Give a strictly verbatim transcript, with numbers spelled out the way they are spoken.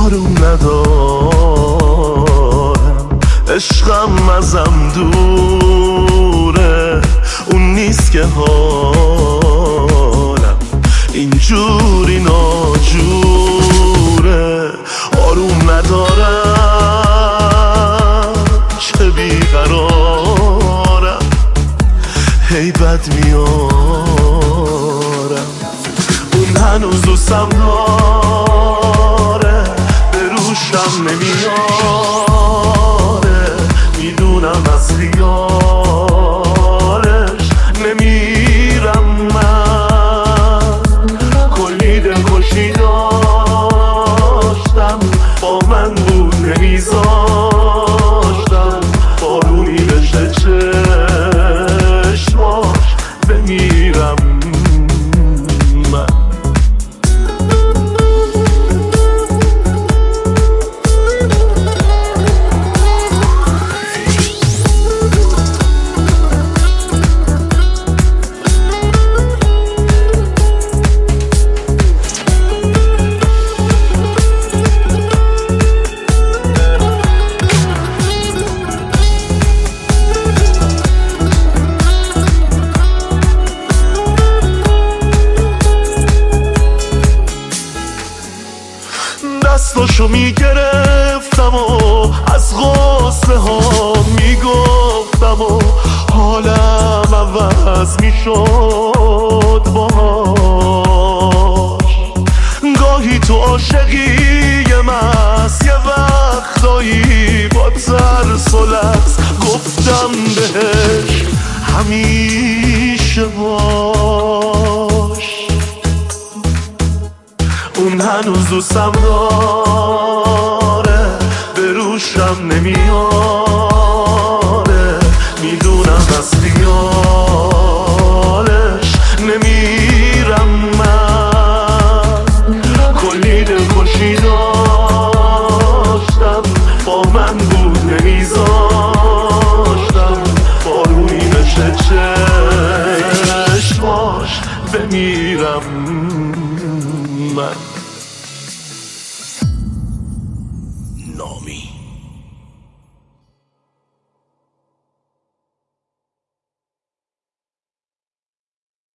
آروم ندارم، عشقم ازم دوره، اون نیست که حالم اینجوری ناجوره. آروم ندارم چه بیقرارم، هی بد میارم. اون هنوز دوستم داره، به روشم نمیاره، میدونم از خیالش نمیرم من. کلی دلخوشی داشتم، با من بود نمیذاشتم بارونی بشه چشماش بمیرم من. دستاشو میگرفتم و از غصه ها میگفتم و حالم عوض میشد باهاش. گاهی تو عاشقی مست، یه وقتایی با ترس و لرز گفتم بهش همیشه باش. اون هنوز دوستم داره، به روشم نمیاره، میدونم از خیالش نمیرم من. کلی دلخوشی داشتم، با من بود نمیذاشتم بارونی بشه چشماش بمیرم من. نامی